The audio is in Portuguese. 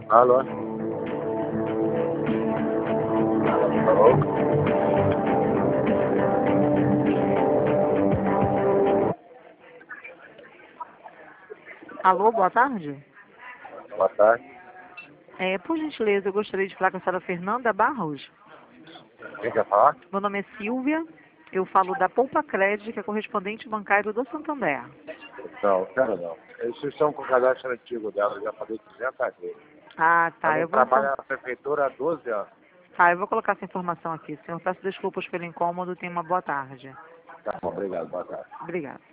Alô? Alô? Alô, boa tarde. Boa tarde. Por gentileza, eu gostaria de falar com a senhora Fernanda Barros. Quem quer falar? Meu nome é Silvia, eu falo da Poupa Crédito, que é correspondente bancário do Santander. Não, quero não. Eles são com o cadastro antigo dela, eu já falei 200 vezes. Ah, tá. Ela Eu não vou, trabalha na prefeitura há 12 anos. tá, eu vou colocar essa informação aqui, senhor. Peço desculpas pelo incômodo. Tenha uma boa tarde. Tá bom, obrigado, boa tarde. Obrigada.